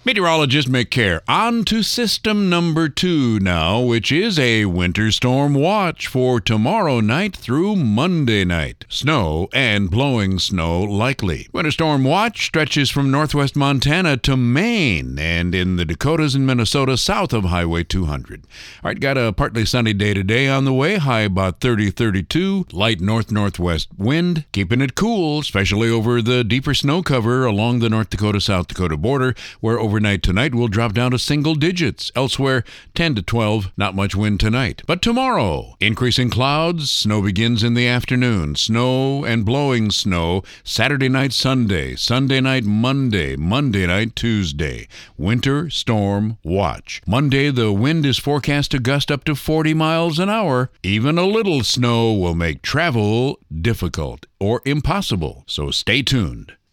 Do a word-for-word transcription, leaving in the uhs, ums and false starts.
Meteorologist Mick Care. On to system number two now, which is a winter storm watch for tomorrow night through Monday night. Snow and blowing snow likely. Winter storm watch stretches from northwest Montana to Maine and in the Dakotas and Minnesota south of Highway two hundred. All right, got a partly sunny day today on the way. High about thirty, thirty-two. Light north-northwest wind, keeping it cool, especially over the deeper snow cover along the North Dakota-South Dakota border, where over Overnight tonight will drop down to single digits. Elsewhere, ten to twelve, not much wind tonight. But tomorrow, increasing clouds, snow begins in the afternoon. Snow and blowing snow, Saturday night, Sunday, Sunday night, Monday, Monday night, Tuesday. Winter storm watch. Monday, the wind is forecast to gust up to forty miles an hour. Even a little snow will make travel difficult or impossible, so stay tuned.